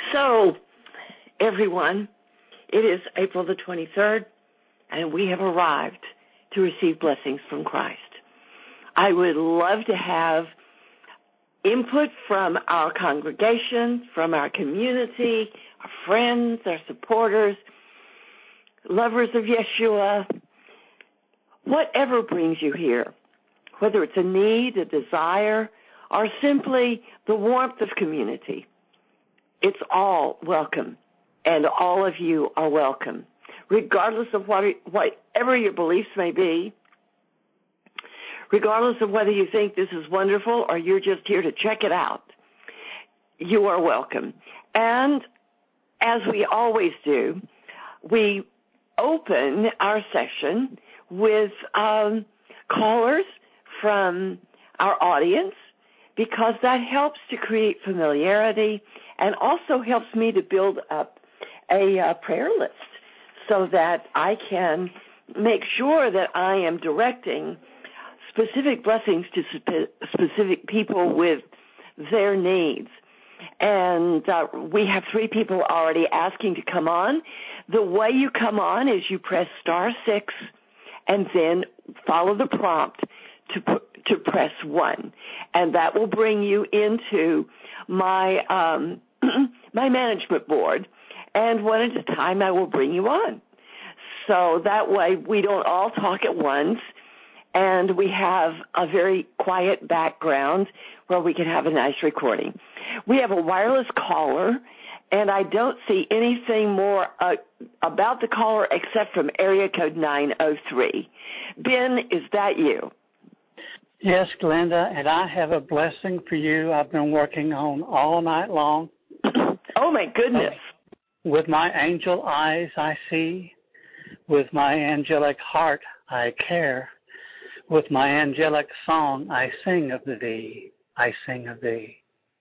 So, everyone, it is April the 23rd, and we have arrived to receive blessings from Christ. I would love to have input from our congregation, from our community, our friends, our supporters, lovers of Yeshua, whatever brings you here, whether it's a need, a desire, or simply the warmth of community. It's all welcome, and all of you are welcome, regardless of whatever your beliefs may be, regardless of whether you think this is wonderful or you're just here to check it out. You are welcome. And as we always do, we open our session with callers from our audience, because that helps to create familiarity and also helps me to build up a prayer list so that I can make sure that I am directing specific blessings to specific people with their needs. And we have 3 people already asking to come on. The way you come on is you press *6 and then follow the prompt to press 1, and that will bring you into my my management board, and one at a time I will bring you on. So that way we don't all talk at once, and we have a very quiet background where we can have a nice recording. We have a wireless caller, and I don't see anything more about the caller except from area code 903. Ben, is that you? Yes, Glenda, and I have a blessing for you I've been working on all night long. Oh, my goodness. With my angel eyes I see, with my angelic heart I care, with my angelic song I sing of thee, I sing of thee.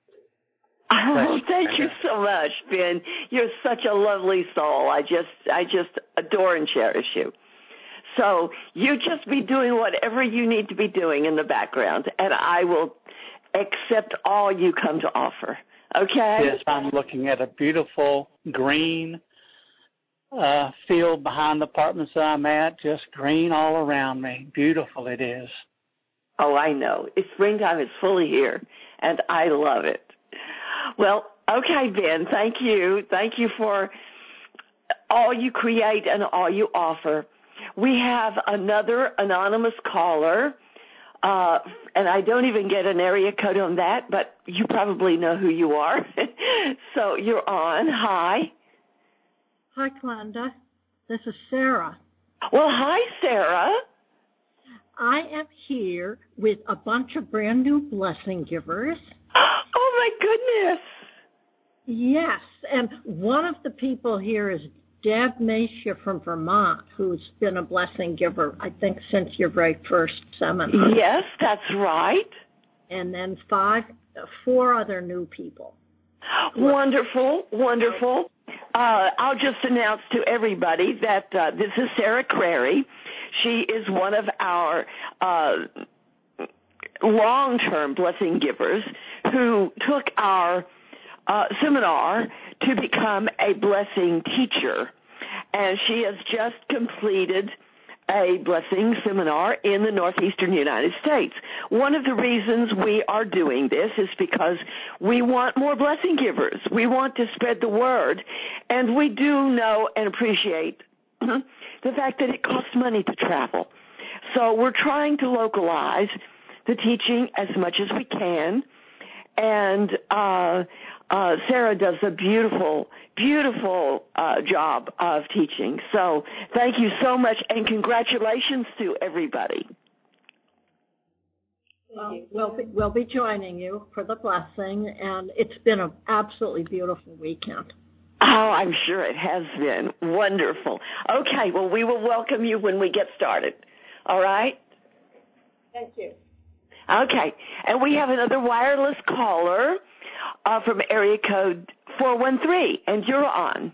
Oh, thank you so much, Ben. You're such a lovely soul. I just adore and cherish you. So you just be doing whatever you need to be doing in the background, and I will accept all you come to offer. Okay? Yes, I'm looking at a beautiful green field behind the apartments that I'm at, just green all around me. Beautiful it is. Oh, I know. It's springtime is fully here, and I love it. Well, okay, Ben, thank you. Thank you for all you create and all you offer. We have another anonymous caller, and I don't even get an area code on that, but you probably know who you are. So you're on. Hi. Hi, Glenda. This is Sarah. Well, hi, Sarah. I am here with a bunch of brand new blessing givers. Oh, my goodness. Yes, and one of the people here is Deb Mashia from Vermont, who's been a blessing giver, I think, since your very first seminar. Yes, that's right. And then 4 other new people. Wonderful, wonderful. I'll just announce to everybody that this is Sarah Crary. She is one of our long-term blessing givers who took our seminar to become a blessing teacher, and she has just completed a blessing seminar in the northeastern United States. One of the reasons we are doing this is because we want more blessing givers. We want to spread the word, and we do know and appreciate the fact that it costs money to travel. So we're trying to localize the teaching as much as we can, and Sarah does a beautiful, beautiful job of teaching. So thank you so much, and congratulations to everybody. We'll be joining you for the blessing, and it's been an absolutely beautiful weekend. Oh, I'm sure it has been. Wonderful. Okay, well, we will welcome you when we get started. All right? Thank you. Okay, and we have another wireless caller from area code 413, and you're on.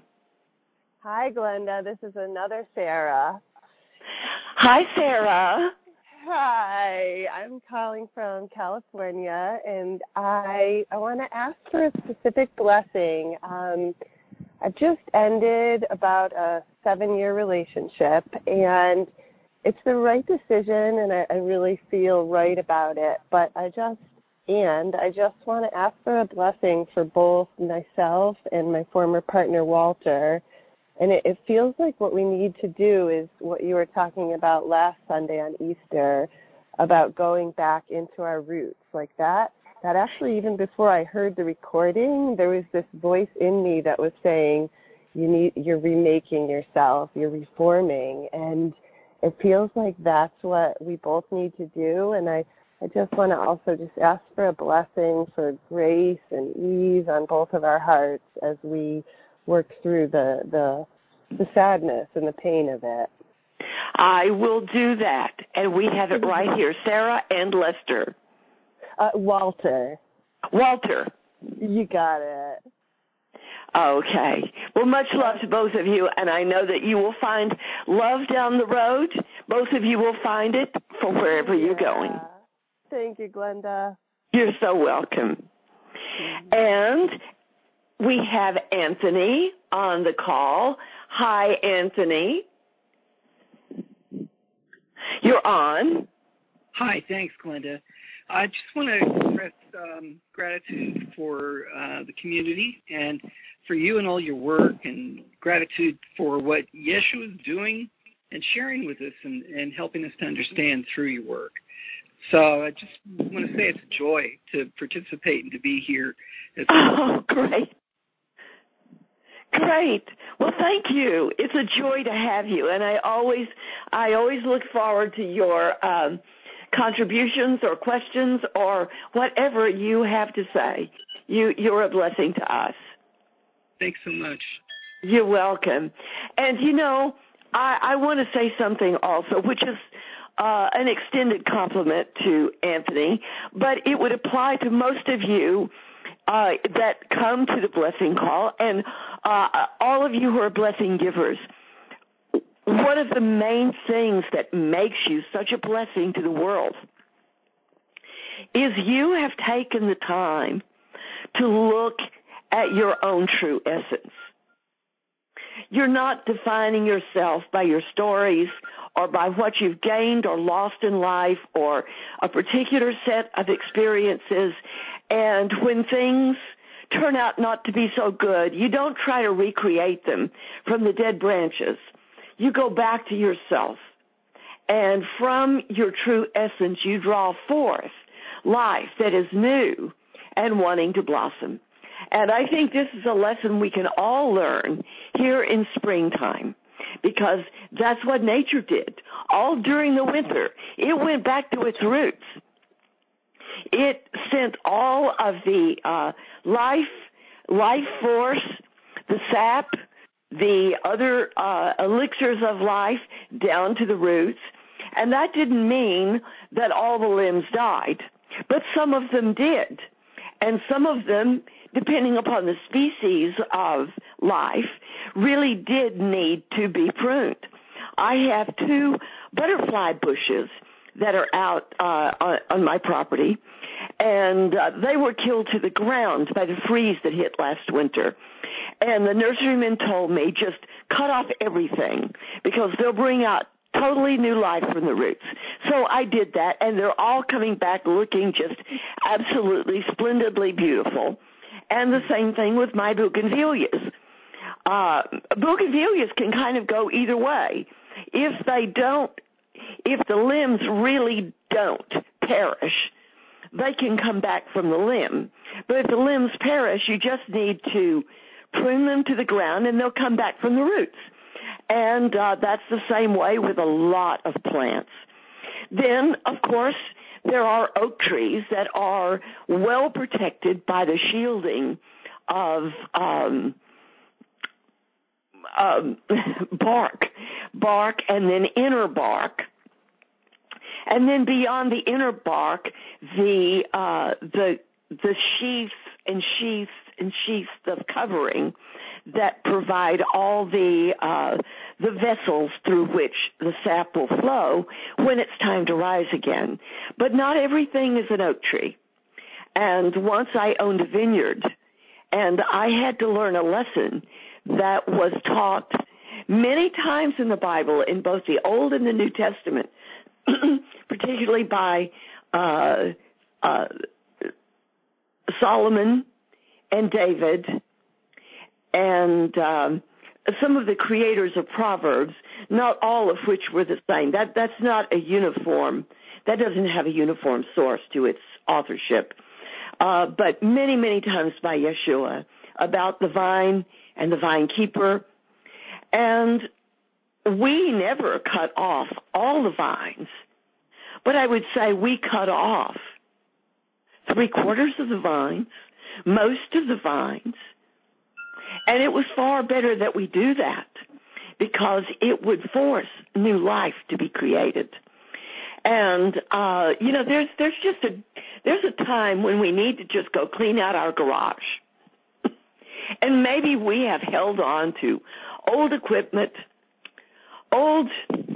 Hi, Glenda. This is another Sarah. Hi, Sarah. Hi, I'm calling from California, and I want to ask for a specific blessing. I've just ended about a 7-year relationship, and it's the right decision, and I really feel right about it. But I just want to ask for a blessing for both myself and my former partner, Walter. And it feels like what we need to do is what you were talking about last Sunday on Easter, about going back into our roots. Like that actually, even before I heard the recording, there was this voice in me that was saying, you're remaking yourself, you're reforming. And it feels like that's what we both need to do. And I just want to also just ask for a blessing for grace and ease on both of our hearts as we work through the sadness and the pain of it. I will do that, and we have it right here. Sarah and Lester. Walter. Walter. You got it. Okay. Well, much love to both of you, and I know that you will find love down the road. Both of you will find it from wherever you're going. Thank you, Glenda. You're so welcome. And we have Anthony on the call. Hi, Anthony. You're on. Hi, thanks, Glenda. I just want to express gratitude for the community and for you and all your work, and gratitude for what Yeshua is doing and sharing with us and helping us to understand through your work. So I just want to say it's a joy to participate and to be here. Oh, great. Great. Well, thank you. It's a joy to have you, and I always look forward to your contributions or questions or whatever you have to say. You're a blessing to us. Thanks so much. You're welcome. And, I want to say something also, which is an extended compliment to Anthony, but it would apply to most of you that come to the blessing call, and all of you who are blessing givers. One of the main things that makes you such a blessing to the world is you have taken the time to look at your own true essence. You're not defining yourself by your stories or by what you've gained or lost in life or a particular set of experiences. And when things turn out not to be so good, you don't try to recreate them from the dead branches. You go back to yourself. And from your true essence, you draw forth life that is new and wanting to blossom. And I think this is a lesson we can all learn here in springtime, because that's what nature did. All during the winter, it went back to its roots. It sent all of the life force, the sap, the other elixirs of life down to the roots. And that didn't mean that all the limbs died, but some of them did. And some of them, depending upon the species of life, really did need to be pruned. I have 2 butterfly bushes that are out on my property, and they were killed to the ground by the freeze that hit last winter. And the nurseryman told me, just cut off everything, because they'll bring out totally new life from the roots. So I did that, and they're all coming back looking just absolutely splendidly beautiful. And the same thing with my bougainvilleas. Bougainvilleas can kind of go either way. If the limbs really don't perish, they can come back from the limb. But if the limbs perish, you just need to prune them to the ground, and they'll come back from the roots. And that's the same way with a lot of plants. Then, of course, there are oak trees that are well protected by the shielding of bark, and then inner bark. And then beyond the inner bark, the the sheath and sheaths and sheaths of covering that provide all the vessels through which the sap will flow when it's time to rise again. But not everything is an oak tree. And once I owned a vineyard, and I had to learn a lesson that was taught many times in the Bible, in both the Old and the New Testament, particularly by Solomon and David and some of the creators of Proverbs, not all of which were the same. That's not a uniform. That doesn't have a uniform source to its authorship. But many, many times by Yeshua about the vine and the vine keeper. And we never cut off all the vines, but I would say we cut off 3/4 of the vines, most of the vines. And it was far better that we do that because it would force new life to be created. And, there's a time when we need to just go clean out our garage. And maybe we have held on to old equipment, old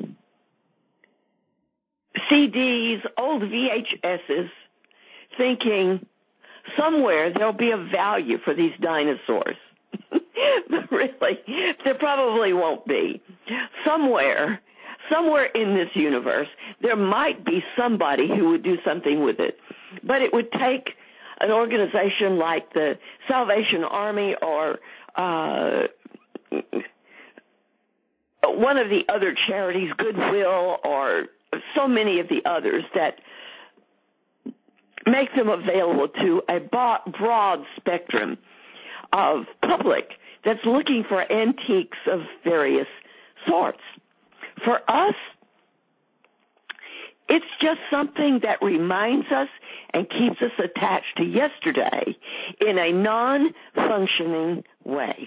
CDs, old VHSs, thinking somewhere there'll be a value for these dinosaurs. But really, there probably won't be. Somewhere in this universe, there might be somebody who would do something with it. But it would take an organization like the Salvation Army or one of the other charities, Goodwill, or so many of the others that make them available to a broad spectrum of public that's looking for antiques of various sorts. For us, it's just something that reminds us and keeps us attached to yesterday in a non-functioning way.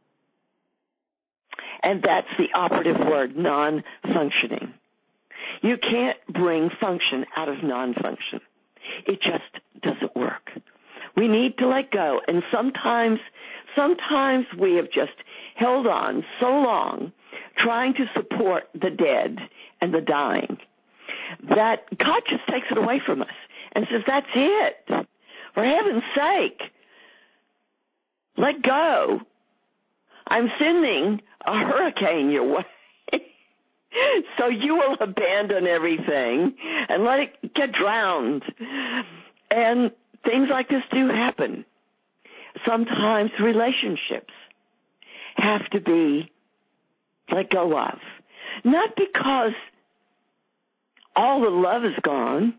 And that's the operative word, non-functioning. You can't bring function out of non-function. It just doesn't work. We need to let go. And sometimes we have just held on so long trying to support the dead and the dying that God just takes it away from us and says, that's it. For heaven's sake, let go. I'm sending a hurricane your way. So you will abandon everything and let it get drowned. And things like this do happen. Sometimes relationships have to be let go of. Not because all the love is gone.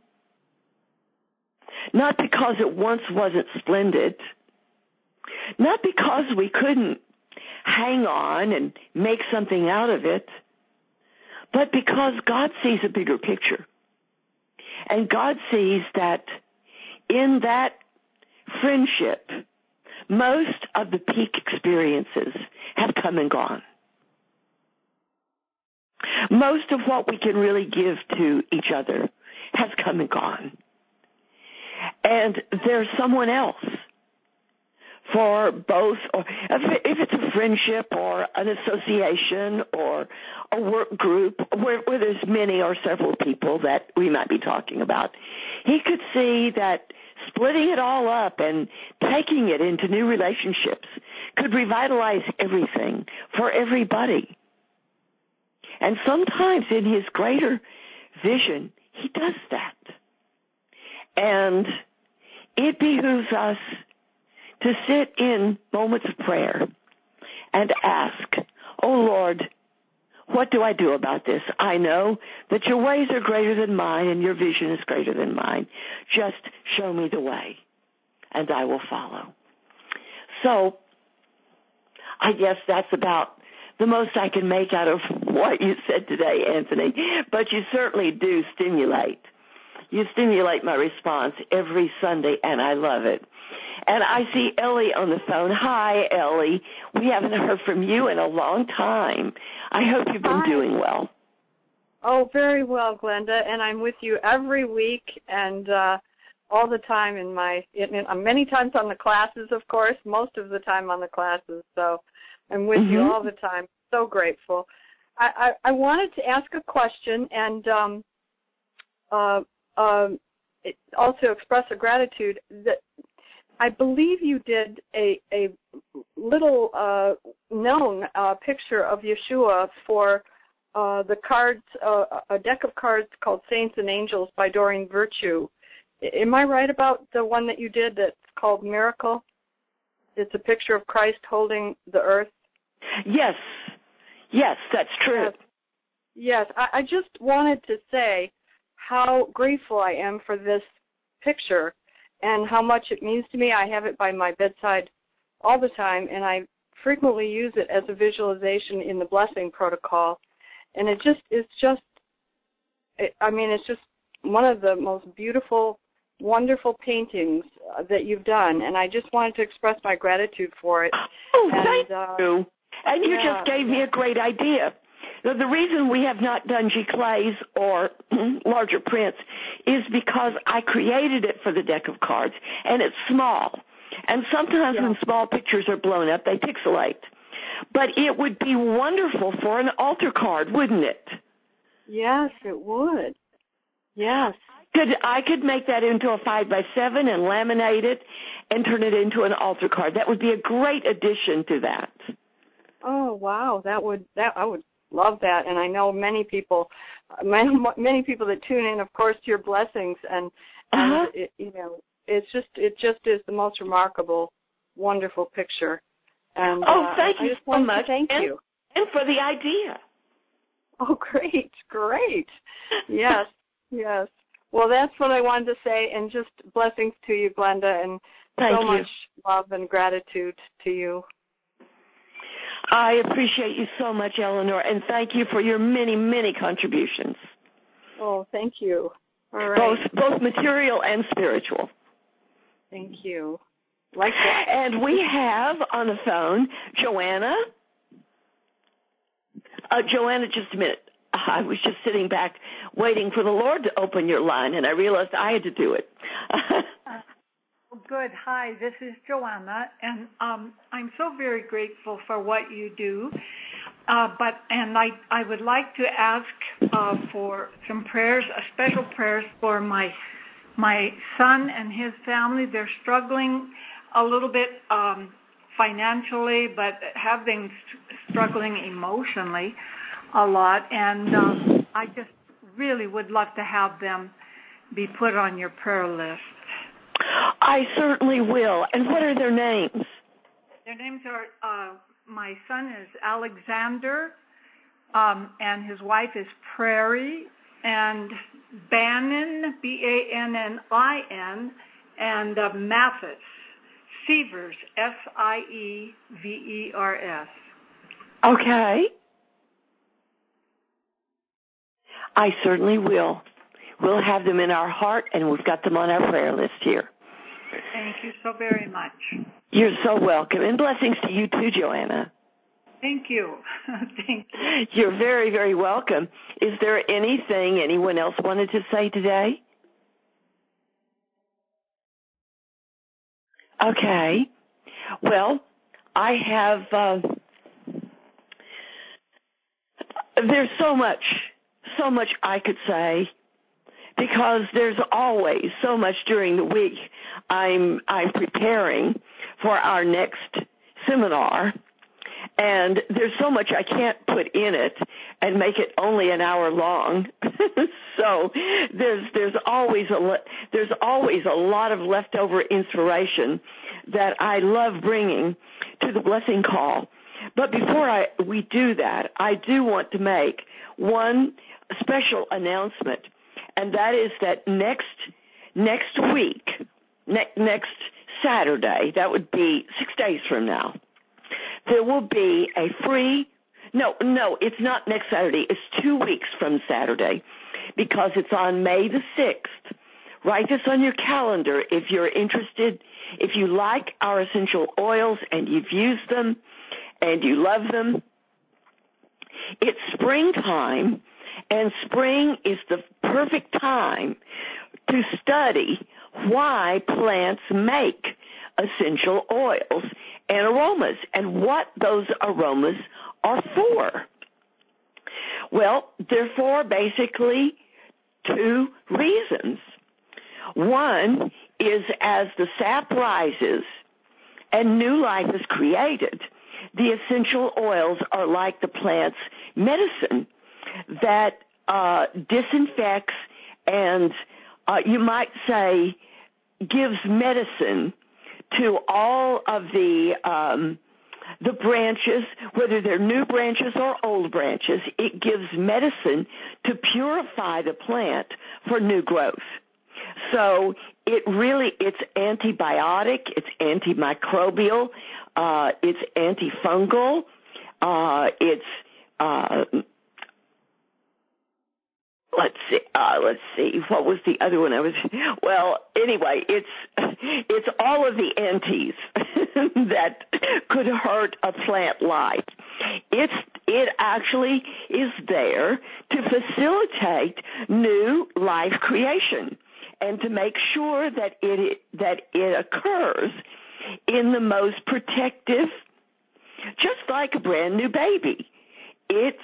Not because it once wasn't splendid. Not because we couldn't hang on and make something out of it. But because God sees a bigger picture. And God sees that in that friendship, most of the peak experiences have come and gone. Most of what we can really give to each other has come and gone. And there's someone else for both, or if it's a friendship or an association or a work group where there's many or several people that we might be talking about, he could see that splitting it all up and taking it into new relationships could revitalize everything for everybody. And sometimes in his greater vision, he does that. And it behooves us to sit in moments of prayer and ask, oh Lord, what do I do about this? I know that your ways are greater than mine and your vision is greater than mine. Just show me the way and I will follow. So I guess that's about the most I can make out of what you said today, Anthony. But you certainly do stimulate. You stimulate my response every Sunday, and I love it. And I see Ellie on the phone. Hi, Ellie. We haven't heard from you in a long time. I hope you've been doing well. Oh, very well, Glenda, and I'm with you every week. And all the time many times on the classes, of course, most of the time on the classes. So I'm with you all the time. So grateful. I wanted to ask a question and also express a gratitude that I believe you did a little known picture of Yeshua for the cards, a deck of cards called Saints and Angels by Doreen Virtue. Am I right about the one that you did that's called Miracle? It's a picture of Christ holding the earth. Yes. Yes, that's true. Yes. I just wanted to say how grateful I am for this picture and how much it means to me. I have it by my bedside all the time, and I frequently use it as a visualization in the blessing protocol. And it's just one of the most beautiful, wonderful paintings that you've done, and I just wanted to express my gratitude for it. Oh, thank you. And you just gave me a great idea. The reason we have not done giclées or larger prints is because I created it for the deck of cards, and it's small. And sometimes when small pictures are blown up, they pixelate. But it would be wonderful for an altar card, wouldn't it? Yes, it would. Yes. I could make that into a 5x7 and laminate it and turn it into an altar card. That would be a great addition to that. Oh, wow. I would love that. And I know many people that tune in, of course, to your blessings, and it just is the most remarkable, wonderful picture. And thank you so much. Thank you. And for the idea. Oh, great. Yes, yes. Well, that's what I wanted to say, and just blessings to you, Glenda, and much love and gratitude to you. I appreciate you so much, Eleanor, and thank you for your many, many contributions. Oh, thank you. All right. Both material and spiritual. Thank you. Like that. And we have on the phone Joanna. Joanna, just a minute. I was just sitting back waiting for the Lord to open your line, and I realized I had to do it. Good. Hi, this is Joanna, and I'm so very grateful for what you do. I would like to ask for some prayers, special prayers for my son and his family. They're struggling a little bit financially, but have been struggling emotionally a lot. And I just really would love to have them be put on your prayer list. I certainly will. And what are their names? Their names are, my son is Alexander, and his wife is Prairie, and Bannon, Bannin, and Mathis, Sievers, Sievers. Okay. I certainly will. We'll have them in our heart, and we've got them on our prayer list here. Thank you so very much. You're so welcome. And blessings to you too, Joanna. Thank you. Thank you. You're very, very welcome. Is there anything anyone else wanted to say today? Okay. Well, I have, there's so much I could say, because there's always so much during the week. I'm preparing for our next seminar, and there's so much I can't put in it and make it only an hour long. So there's always a lot of leftover inspiration that I love bringing to the blessing call. But before we do that, I do want to make one special announcement, and that is that next week, next Saturday, that would be 6 days from now, there will be a free, no, it's not next Saturday, it's 2 weeks from Saturday, because it's on May the 6th. Write this on your calendar if you're interested. If you like our essential oils and you've used them and you love them, it's springtime, and spring is the perfect time to study why plants make essential oils and aromas and what those aromas are for. Well, they're for basically two reasons. One is as the sap rises and new life is created, the essential oils are like the plant's medicine that disinfects and you might say gives medicine to all of the branches, whether they're new branches or old branches. It gives medicine to purify the plant for new growth. So it's antibiotic, it's antimicrobial, it's antifungal, let's see, what was the other one anyway, it's all of the antis that could hurt a plant life. It actually is there to facilitate new life creation and to make sure that it occurs in the most protective, just like a brand new baby. It's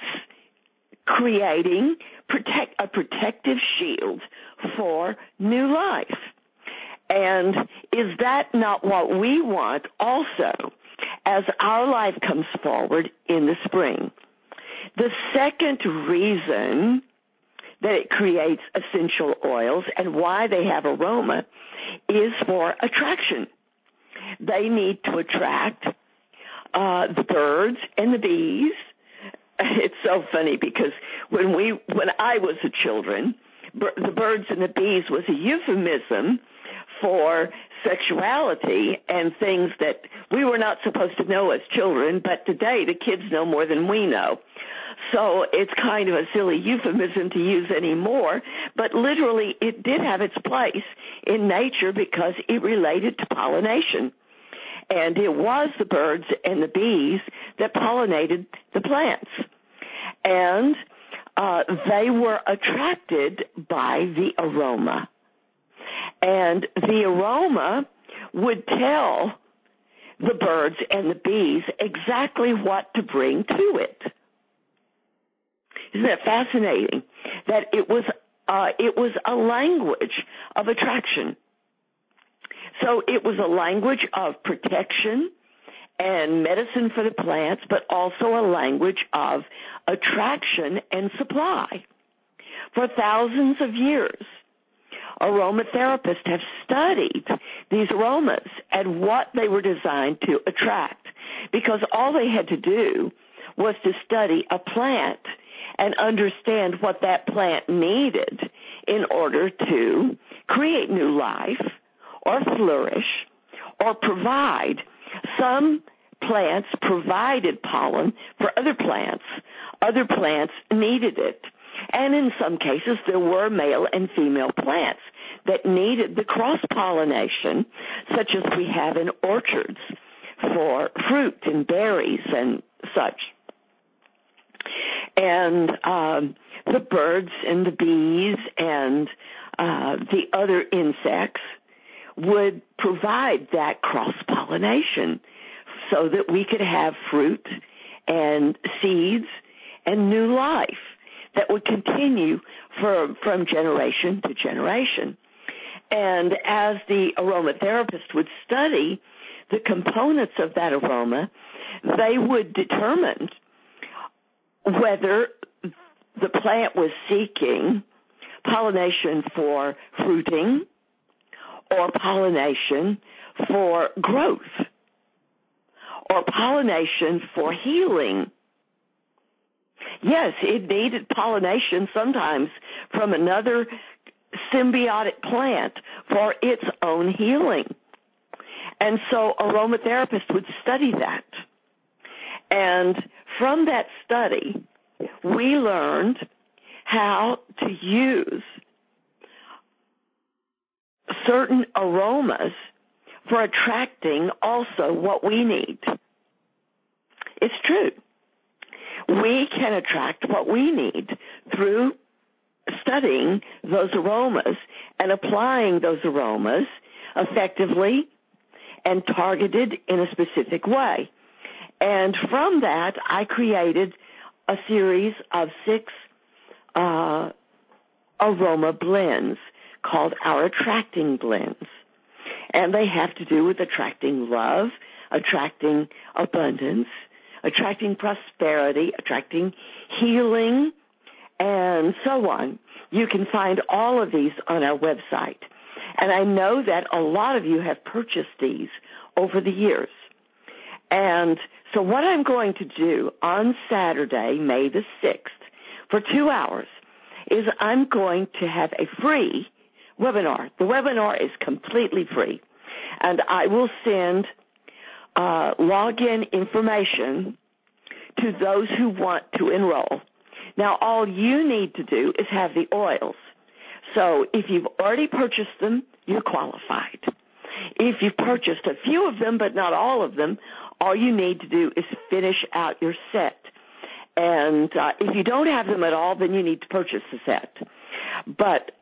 creating a protective shield for new life. And is that not what we want also as our life comes forward in the spring? The second reason that it creates essential oils and why they have aroma is for attraction. They need to attract the birds and the bees. It's so funny because when I was a children, the birds and the bees was a euphemism for sexuality and things that we were not supposed to know as children, but today the kids know more than we know. So it's kind of a silly euphemism to use anymore, but literally it did have its place in nature because it related to pollination. And it was the birds and the bees that pollinated the plants. And they were attracted by the aroma. And the aroma would tell the birds and the bees exactly what to bring to it. Isn't that fascinating? That it was a language of attraction. So it was a language of protection and medicine for the plants, but also a language of attraction and supply. For thousands of years, aromatherapists have studied these aromas and what they were designed to attract, because all they had to do was to study a plant and understand what that plant needed in order to create new life or flourish or provide. Some plants provided pollen for other plants. Other plants needed it. And in some cases, there were male and female plants that needed the cross-pollination, such as we have in orchards for fruit and berries and such. And the birds and the bees and the other insects would provide that cross-pollination so that we could have fruit and seeds and new life that would continue from generation to generation. And as the aromatherapist would study the components of that aroma, they would determine whether the plant was seeking pollination for fruiting or pollination for growth or pollination for healing. Yes, it needed pollination sometimes from another symbiotic plant for its own healing. And so aromatherapists would study that. And from that study, we learned how to use certain aromas for attracting also what we need. It's true. We can attract what we need through studying those aromas and applying those aromas effectively and targeted in a specific way. And from that, I created a series of 6 aroma blends called our Attracting Blends. And they have to do with attracting love, attracting abundance, attracting prosperity, attracting healing, and so on. You can find all of these on our website. And I know that a lot of you have purchased these over the years. And so what I'm going to do on Saturday, May the 6th, for 2 hours, is I'm going to have a free webinar. The webinar is completely free. And I will send login information to those who want to enroll. Now, all you need to do is have the oils. So if you've already purchased them, you're qualified. If you've purchased a few of them but not all of them, all you need to do is finish out your set. And if you don't have them at all, then you need to purchase the set. But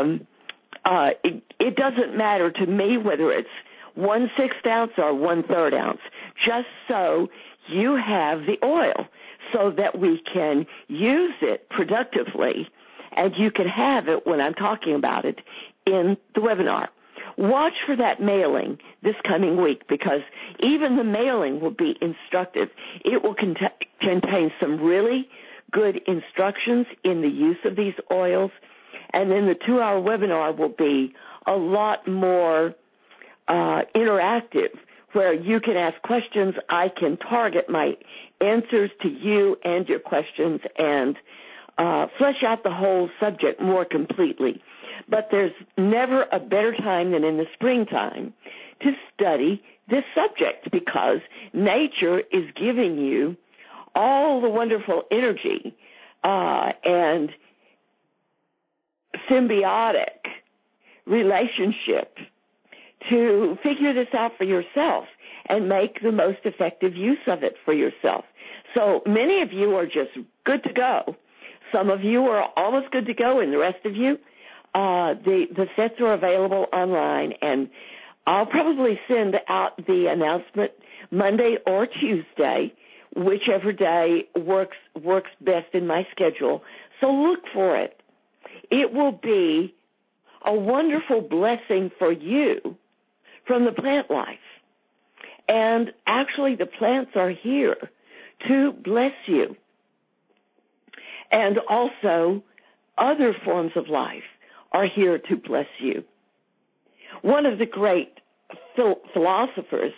it doesn't matter to me whether it's 1/6 ounce or 1/3 ounce, just so you have the oil so that we can use it productively and you can have it when I'm talking about it in the webinar. Watch for that mailing this coming week because even the mailing will be instructive. It will contain some really good instructions in the use of these oils, and then the 2-hour webinar will be a lot more interactive, where you can ask questions. I can target my answers to you and your questions and flesh out the whole subject more completely. But there's never a better time than in the springtime to study this subject because nature is giving you all the wonderful energy and symbiotic relationship to figure this out for yourself and make the most effective use of it for yourself. So many of you are just good to go. Some of you are almost good to go, and the rest of you, the sets are available online, and I'll probably send out the announcement Monday or Tuesday, whichever day works best in my schedule. So look for it. It will be a wonderful blessing for you from the plant life. And actually the plants are here to bless you. And also other forms of life are here to bless you. One of the great philosophers,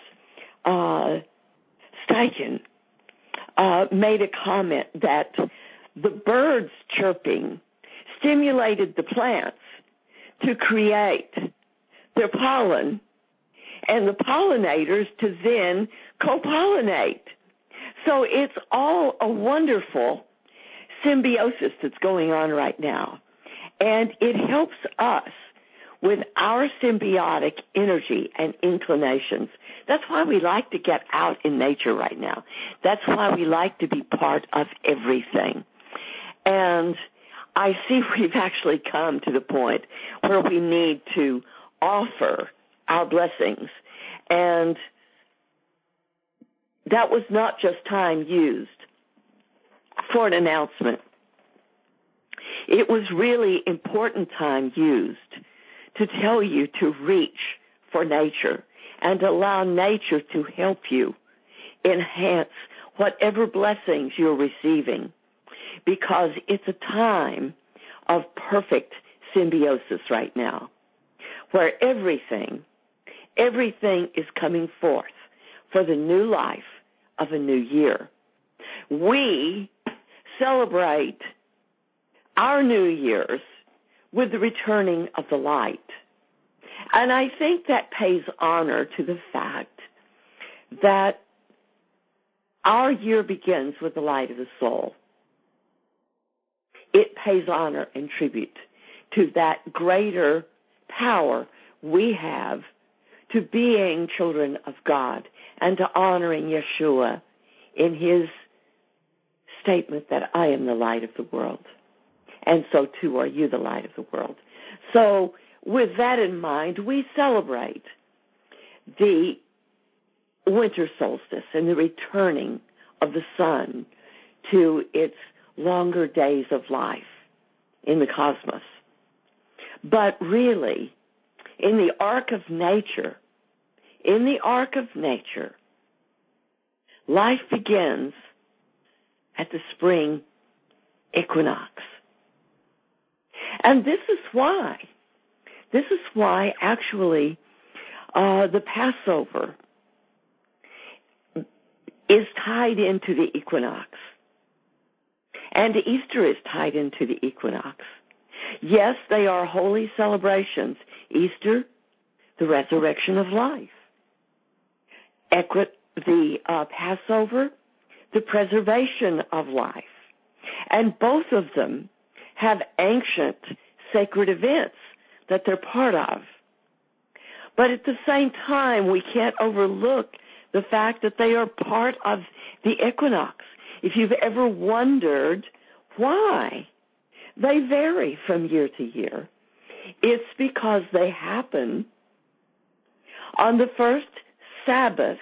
Steichen, made a comment that the birds chirping stimulated the plants to create their pollen and the pollinators to then co-pollinate. So it's all a wonderful symbiosis that's going on right now. And it helps us with our symbiotic energy and inclinations. That's why we like to get out in nature right now. That's why we like to be part of everything. And I see we've actually come to the point where we need to offer our blessings. And that was not just time used for an announcement. It was really important time used to tell you to reach for nature and allow nature to help you enhance whatever blessings you're receiving, because it's a time of perfect symbiosis right now, where everything is coming forth for the new life of a new year. We celebrate our New Year's with the returning of the light. And I think that pays honor to the fact that our year begins with the light of the soul. It pays honor and tribute to that greater power we have to being children of God and to honoring Yeshua in his statement that I am the light of the world. and so too are you the light of the world. So with that in mind, we celebrate the winter solstice and the returning of the sun to its longer days of life in the cosmos. But really, in the arc of nature, life begins at the spring equinox. And this is why actually the Passover is tied into the equinox. And Easter is tied into the equinox. Yes, they are holy celebrations. Easter, the resurrection of life. The Passover, the preservation of life. And both of them have ancient sacred events that they're part of. But at the same time, we can't overlook the fact that they are part of the equinox. If you've ever wondered why they vary from year to year, it's because they happen on the first Sabbath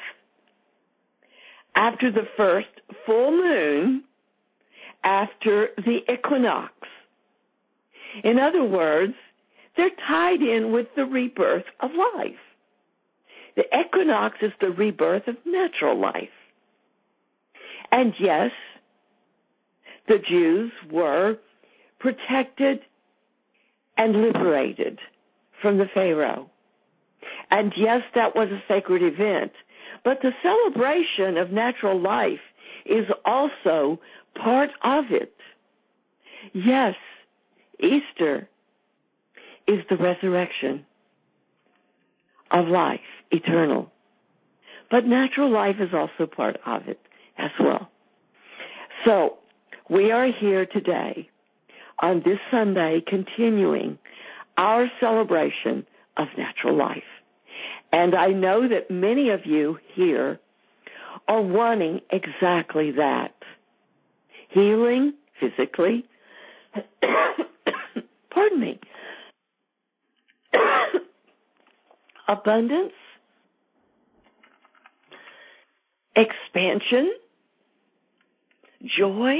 after the first full moon after the equinox. In other words, they're tied in with the rebirth of life. The equinox is the rebirth of natural life. And yes, the Jews were protected and liberated from the Pharaoh. And yes, that was a sacred event. But the celebration of natural life is also part of it. Yes, Easter is the resurrection of life, eternal. But natural life is also part of it as well. So, we are here today on this Sunday continuing our celebration of natural life. And I know that many of you here are wanting exactly that. Healing physically, pardon me, abundance, expansion, joy,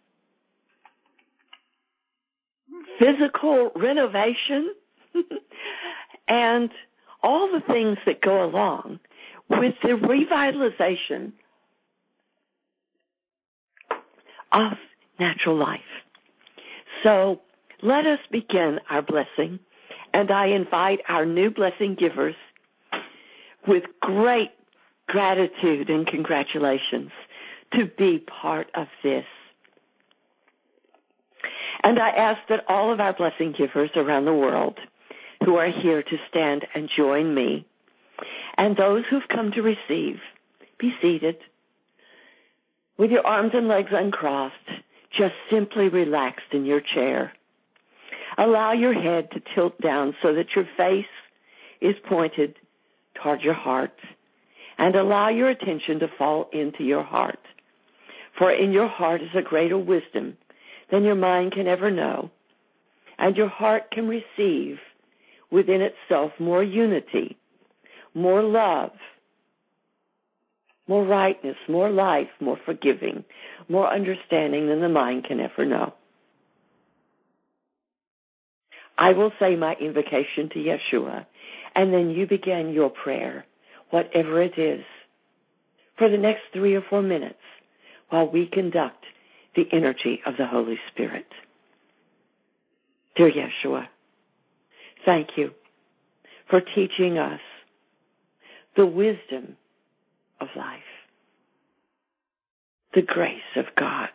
physical renovation, and all the things that go along with the revitalization of natural life. So let us begin our blessing, and I invite our new blessing givers with great gratitude and congratulations to be part of this. And I ask that all of our blessing givers around the world who are here to stand and join me, and those who've come to receive, be seated with your arms and legs uncrossed, just simply relaxed in your chair. Allow your head to tilt down so that your face is pointed toward your heart, and allow your attention to fall into your heart. For in your heart is a greater wisdom than your mind can ever know, and your heart can receive within itself more unity, more love, more rightness, more life, more forgiving, more understanding than the mind can ever know. I will say my invocation to Yeshua, and then you begin your prayer, whatever it is, for the next 3 or 4 minutes while we conduct the energy of the Holy Spirit. Dear Yeshua, thank you for teaching us the wisdom of life, the grace of God,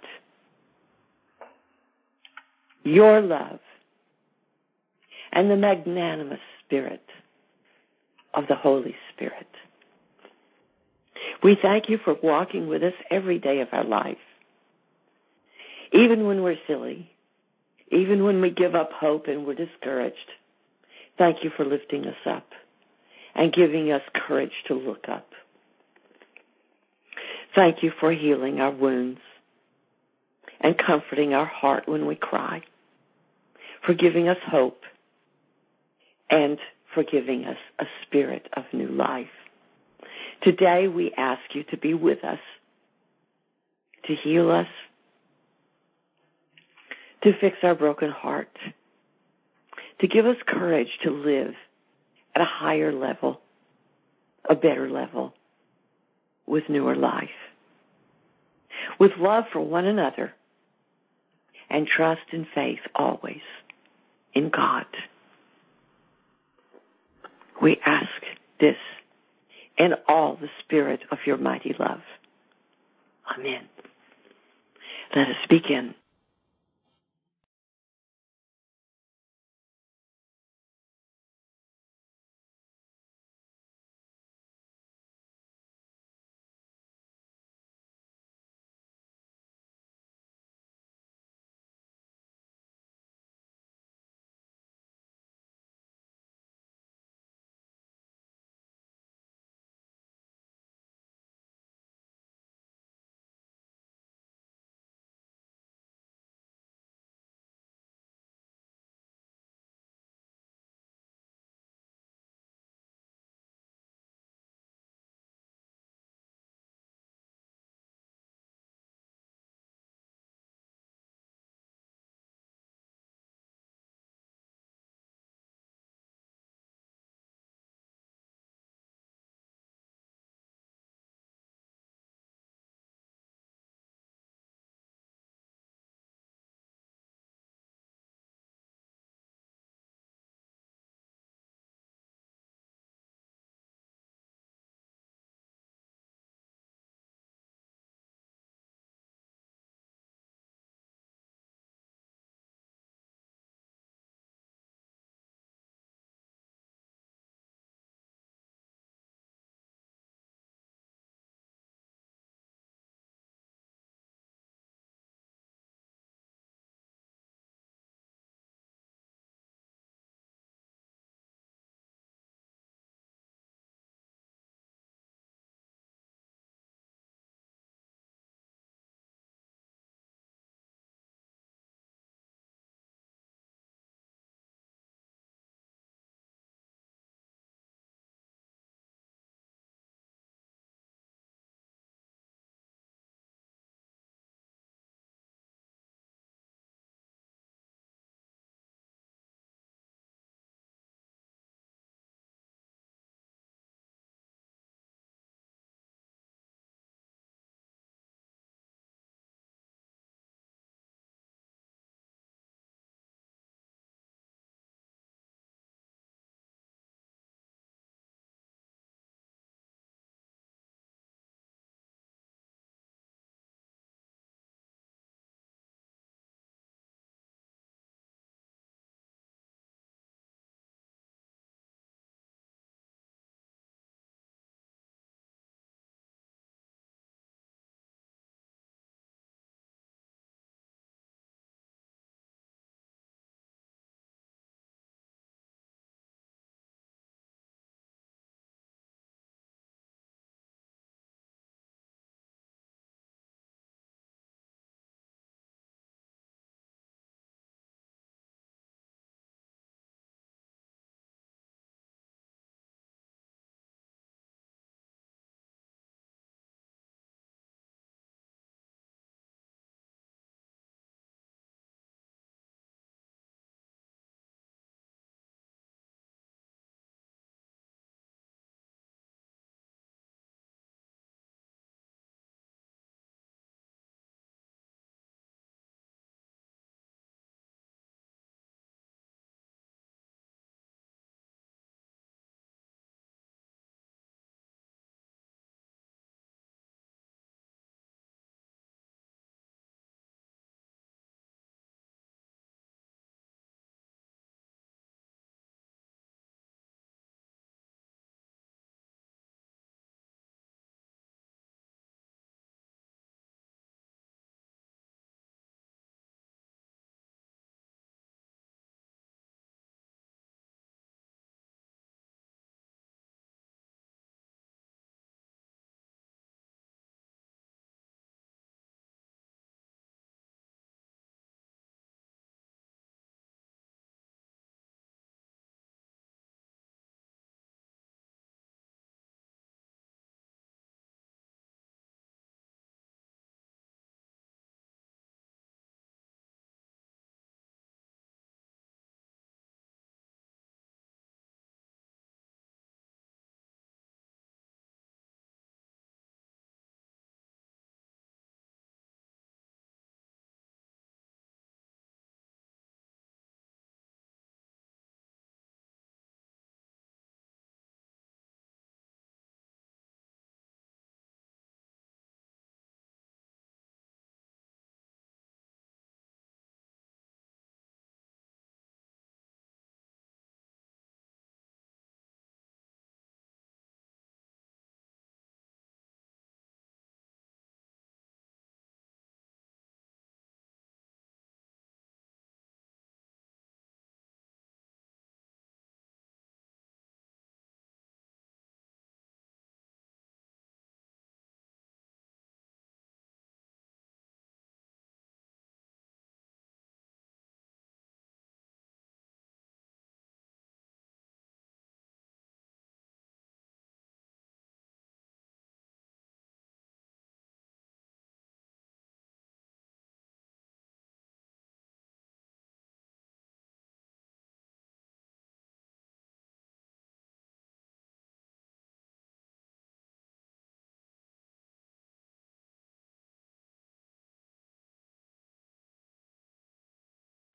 your love, and the magnanimous spirit of the Holy Spirit. We thank you for walking with us every day of our life, even when we're silly, even when we give up hope and we're discouraged. Thank you for lifting us up and giving us courage to look up. Thank you for healing our wounds and comforting our heart when we cry. for giving us hope, and for giving us a spirit of new life. Today we ask you to be with us, to heal us, to fix our broken heart, to give us courage to live at a higher level, a better level, with newer life, with love for one another, and trust and faith always in God. We ask this in all the spirit of your mighty love. Amen. Let us begin.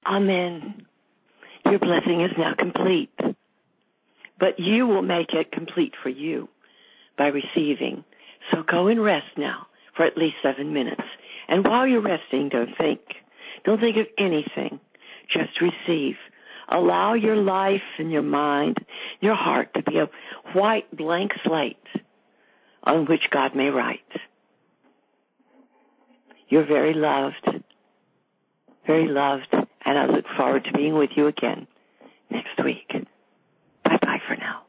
Amen. Your blessing is now complete. But you will make it complete for you by receiving. So go and rest now for at least 7 minutes. And while you're resting, don't think. Don't think of anything. Just receive. Allow your life and your mind, your heart to be a white blank slate on which God may write. You're very loved, and I look forward to being with you again next week. Bye-bye for now.